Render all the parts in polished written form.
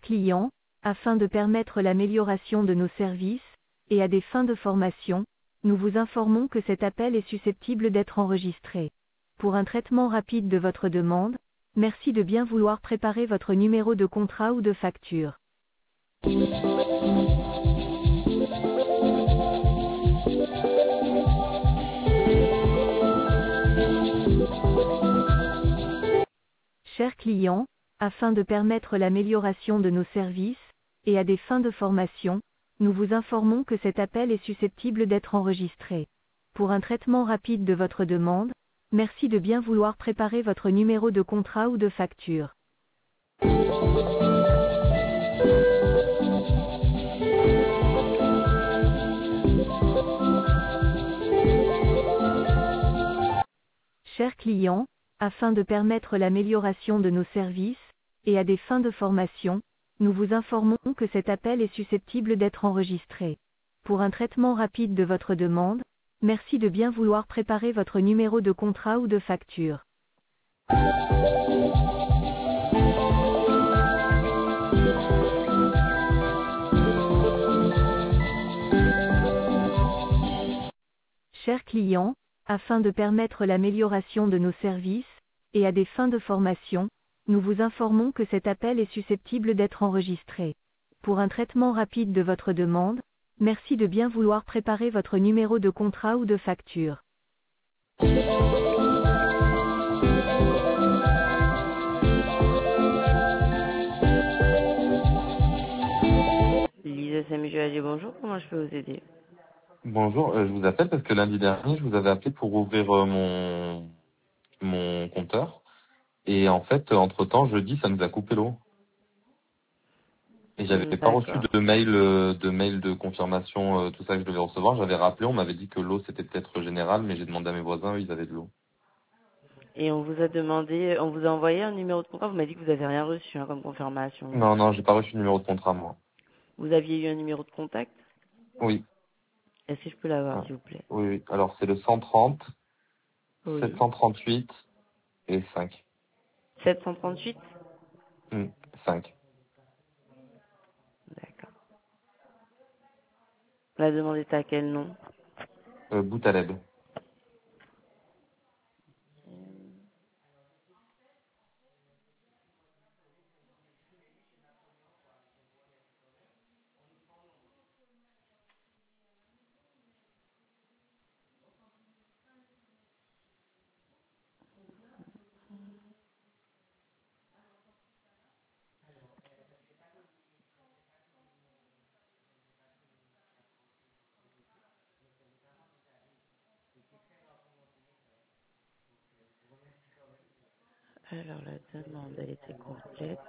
client, afin de permettre l'amélioration de nos services, et à des fins de formation, nous vous informons que cet appel est susceptible d'être enregistré. Pour un traitement rapide de votre demande, merci de bien vouloir préparer votre numéro de contrat ou de facture. Chers clients, afin de permettre l'amélioration de nos services, et à des fins de formation, nous vous informons que cet appel est susceptible d'être enregistré. Pour un traitement rapide de votre demande, merci de bien vouloir préparer votre numéro de contrat ou de facture. Chers clients, afin de permettre l'amélioration de nos services, et à des fins de formation, nous vous informons que cet appel est susceptible d'être enregistré. Pour un traitement rapide de votre demande, merci de bien vouloir préparer votre numéro de contrat ou de facture. Chers clients, afin de permettre l'amélioration de nos services, et à des fins de formation, nous vous informons que cet appel est susceptible d'être enregistré. Pour un traitement rapide de votre demande, merci de bien vouloir préparer votre numéro de contrat ou de facture. Lisa Samuel, bonjour, comment je peux vous aider? Bonjour, je vous appelle parce que lundi dernier, je vous avais appelé pour ouvrir mon compteur. Et en fait, entre-temps, jeudi, ça nous a coupé l'eau. Et j'avais pas reçu D'accord. de mail de confirmation, tout ça que je devais recevoir. J'avais rappelé, on m'avait dit que l'eau c'était peut-être général, mais j'ai demandé à mes voisins, eux, ils avaient de l'eau. Et on vous a demandé, on vous a envoyé un numéro de contrat, vous m'avez dit que vous avez rien reçu comme confirmation. Non, j'ai pas reçu de numéro de contrat, moi. Vous aviez eu un numéro de contact? Oui. Est-ce que je peux l'avoir, Ah, s'il vous plaît? oui. Alors c'est le 130, Oui. 738 et 5. 738? 5. D'accord. La demande est à quel nom? Boutaleb. Alors, la demande, elle était complète.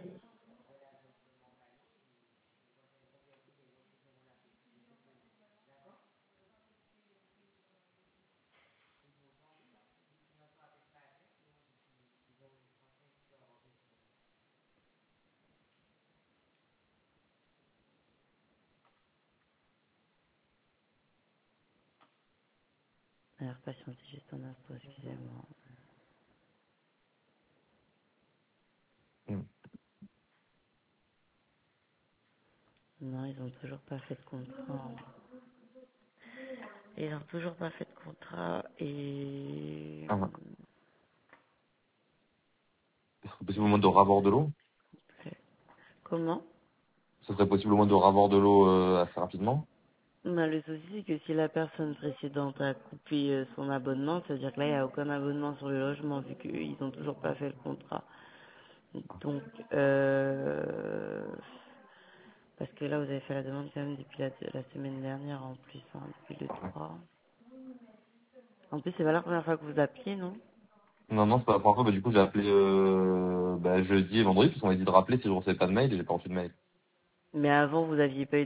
Alors, patientez juste un instant, excusez-moi. Mm. Non, ils ont toujours pas fait de contrat. Ils ont toujours pas fait de contrat et... Ah, ce serait possible au moins de ravoir de l'eau? Comment? Ce serait possible au moins de ravoir de l'eau assez rapidement? Bah, le souci, c'est que si la personne précédente a coupé son abonnement, ça veut dire que là, il n'y a aucun abonnement sur le logement, vu qu'ils n'ont toujours pas fait le contrat. Donc, parce que là, vous avez fait la demande quand même depuis la semaine dernière, en plus, hein, depuis le 3. En plus, c'est pas la première fois que vous appelez, non? Non, c'est pas la première fois. Bah, du coup, j'ai appelé jeudi et vendredi, parce qu'on m'a dit de rappeler si je recevais pas de mail, et j'ai pas reçu de mail. Mais avant, vous aviez pas eu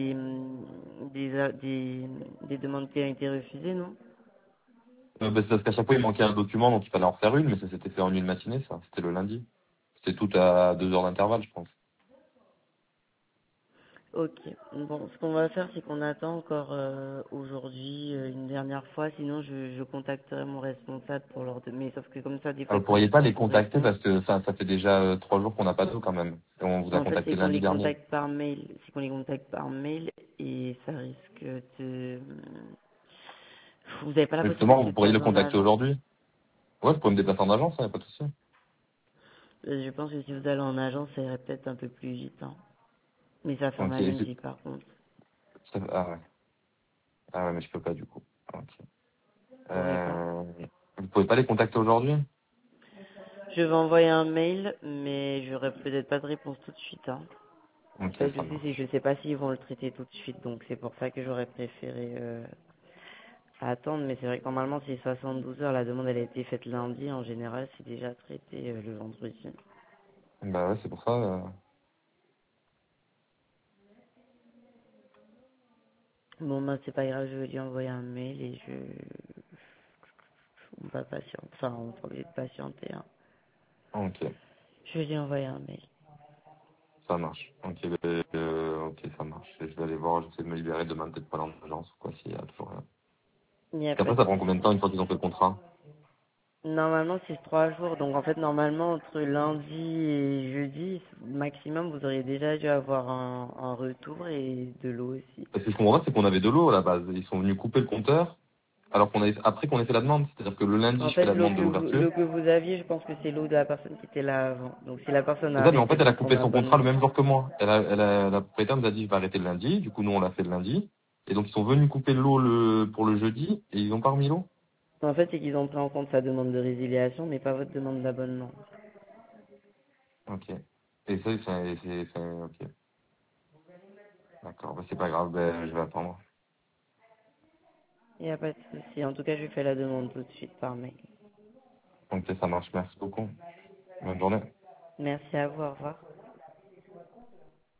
des demandes qui ont été refusées, non? C'est parce qu'à chaque fois, il manquait un document, donc il fallait en refaire une, mais ça s'était fait en une matinée, ça. C'était le lundi. C'était tout à 2 heures d'intervalle, je pense. Ok. Bon, ce qu'on va faire, c'est qu'on attend encore aujourd'hui une dernière fois, sinon je contacterai mon responsable pour leur donner. Mais sauf que comme ça, des fois, Vous ils prennent pourriez du pas temps les pour contacter répondre. parce que ça fait déjà 3 jours qu'on n'a pas d'eau quand même. Et on vous a En fait, contacté lundi dernier. c'est qu'on les contacte par mail et ça risque de... Vous n'avez pas la Mais possibilité justement, de vous se pourriez le déplacer en contacter agence? aujourd'hui. Ouais, je pourrais me déplacer en agence, il n'y a pas de souci. Je pense que si vous allez en agence, ça irait peut-être un peu plus vite, hein. Mais ça ferme Ok. à midi par contre. Ah ouais. Ah ouais, mais je peux pas du coup. Ok. Vous pourrez pas. Vous pouvez pas les contacter aujourd'hui? Je vais envoyer un mail, mais j'aurai peut-être pas de réponse tout de suite, hein. En Ok, fait, ça le souci, c'est que marche. je sais pas s'ils vont le traiter tout de suite, donc c'est pour ça que j'aurais préféré attendre. Mais c'est vrai que normalement, c'est 72 heures. La demande, elle a été faite lundi. En général, c'est déjà traité le vendredi. Bah ouais, c'est pour ça. Bon, bah, c'est pas grave, je vais lui envoyer un mail et on va patienter. Enfin, on va obligé de patienter, hein. Ok, Je vais lui envoyer un mail. ça marche. Ok, ça marche. Je vais aller voir, j'essaie de me libérer demain, peut-être pas dans l'agence ou quoi, s'il y a toujours rien. Il n'y a Et pas après, de ça prend combien souci. de temps une fois qu'ils ont fait le contrat? Normalement, c'est 3 jours. Donc, en fait, normalement, entre lundi et jeudi, maximum, vous auriez déjà dû avoir un retour et de l'eau aussi. Parce que je comprends pas, c'est qu'on avait de l'eau à la base. Ils sont venus couper le compteur, alors après qu'on ait fait la demande. C'est-à-dire que le lundi, En je fais fait, la demande de l'ouverture. l'eau que vous aviez, je pense que c'est l'eau de la personne qui était là avant. Donc, si la personne a C'est ça, mais en arrêté fait, elle a pour son coupé son contrat le abonnement. même jour que moi. La propriétaire nous a dit, je vais arrêter le lundi. Du coup, nous, on l'a fait le lundi. Et donc, ils sont venus couper l'eau pour le jeudi, et ils ont pas remis l'eau. En fait, c'est qu'ils ont pris en compte sa demande de résiliation, mais pas votre demande d'abonnement. Ok. Et ça, ok. D'accord, bah, c'est pas grave, ben, je vais attendre. Il n'y a pas de souci. En tout cas, je lui fais la demande tout de suite par mail. Ok, ça marche, merci beaucoup. Bonne journée. Merci à vous. Au revoir.